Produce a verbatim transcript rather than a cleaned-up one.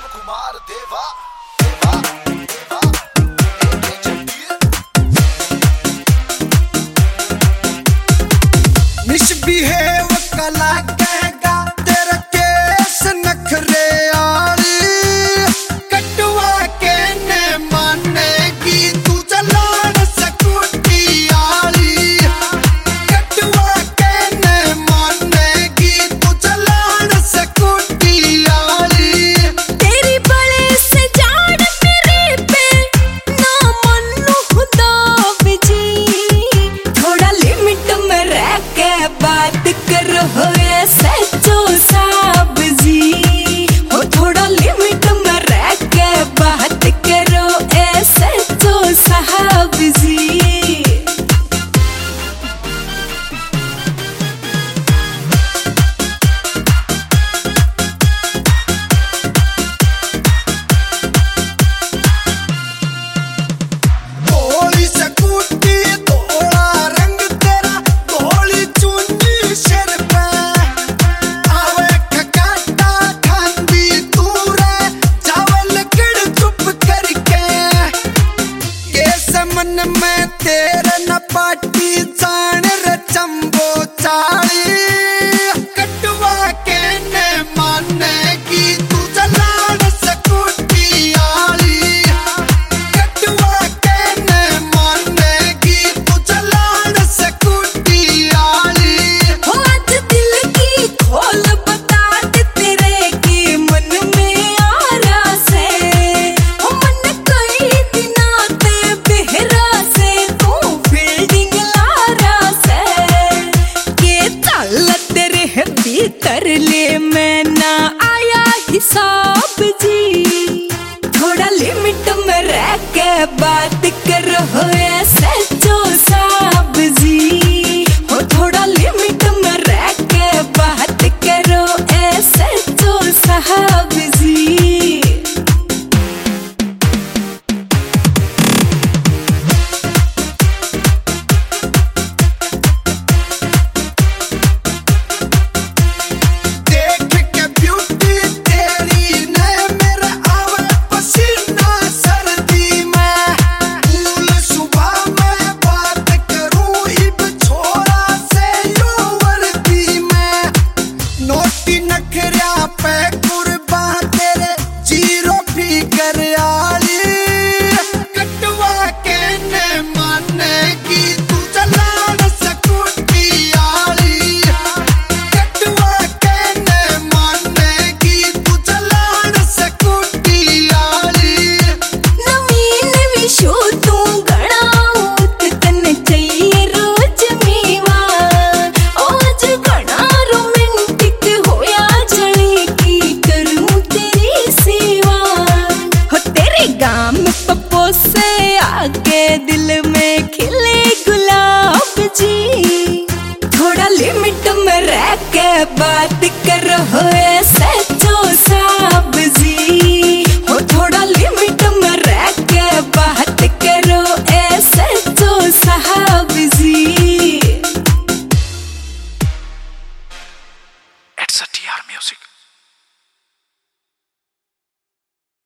कुमार देवा देवा देवा एके जंगीर मिसबिहेव कला कहेगा तेरा केस नखरे आली कटवा के ने मानेगी तू चलान सकूटी आली कटवा के ने मानेगी तू चलान सकूटी आली तेरी बड़े से जान मेरे पे ना मनु खुदा बिजी थोड़ा लिमिट में रह के बात करो ऐसे जो साहब जी हो थोड़ा लिमिट में रह के बात करो ऐसे जो साहब जी थोड़ी सकूटी थोड़ा रंग तेरा थोड़ी चुन्नी सिर पे आवे खकाटा खांदी तू रे चावल किड़ चुप करके केस मन में तेरे न पाटी जान रे चंबो चाली कटवा के ने मानेगी तू चलान सकूटी आली कटवा के ने मानेगी तू चलान सकूटी आली हो आज दिल की खोल बता दे तेरे की मन में आ से हो मन कई दिना ते बेहरा से तू फील्डिंग लारा से के चल तेरे भीतर ले मैं ना आया हिसाब जी थोड़ा लिमिट में रह के बात करो